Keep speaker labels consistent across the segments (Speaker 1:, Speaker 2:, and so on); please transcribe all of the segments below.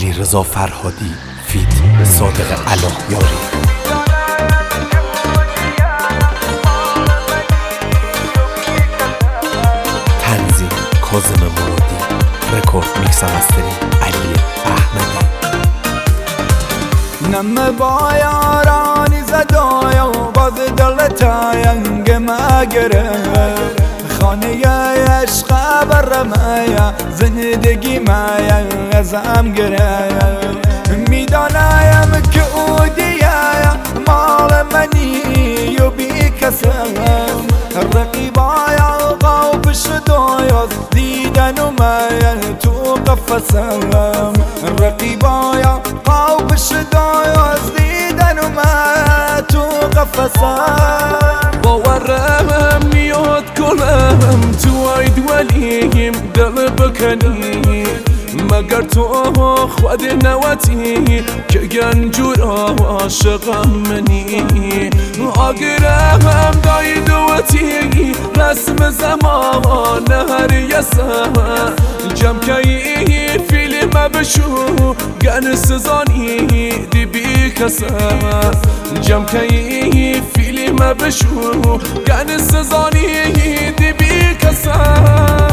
Speaker 1: علی رضا فرهادی فیت صادق الهیاری. تنظیم کاظم مرادی. رکورد میکس مستری علی احمدی.
Speaker 2: نم با یارانی زدایا باز دلتا ینگ مگره خانه عشق برمایا زندگی مایا ازم گره میدانم که او دیایا مال منی و بی کسم رقیبایا قاوب شدایا دیدن و مایا تو قفصم رقیبایا قاوب شدایا دیدن و مایا تو قفصم
Speaker 3: باورم میاد کنم تو عید ولیم دل بکنی مگر تو خود نواتی که گنجور عاشقم منی آگرم دای دوتی رسم زمان هر یسم جم که فیلم بشو گن سزانی دی بی کسم جم که فیلم بشو گن سزانی دی بی کسم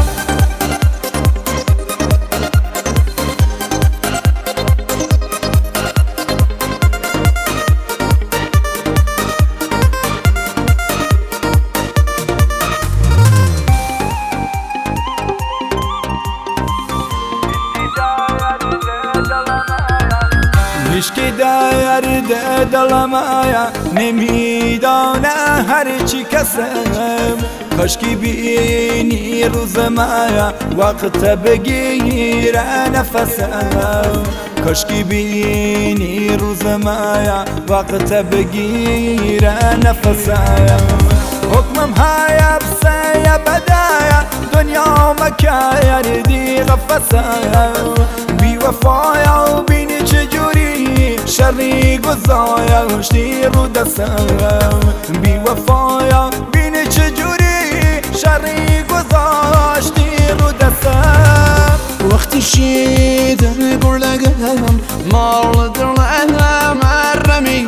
Speaker 2: عشقی درد دلمایا نمیدانه هر چی کسم کاشکی بینی روز مایا وقت بگیره نفسم کاشکی بینی روز مایا وقت بگیره نفسم حکمم های بسه بدایا دنیا مکایر دی غفصم بی وفایا و بینی چجوری شری گذاشتی رو دستم بی وفایا بینی چجوری شری گذاشتی رو دستم
Speaker 3: وقتی شیدن گرلگم مال درلهم مرمی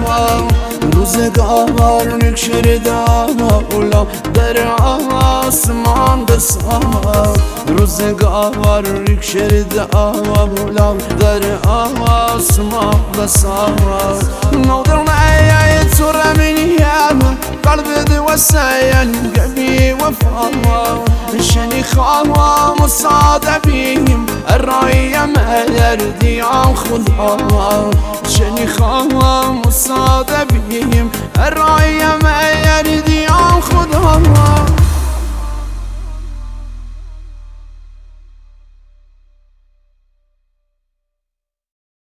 Speaker 3: روزگار نکشر اولا در آسمان بسام روزگار نکشر اولا در آسمان بسام نودر معي ترمني قلبي وسايل قلبي وفا شني خاوة مصادبين الرأي ما يردي عن خذها شني خاوة مصادبين الرأي ما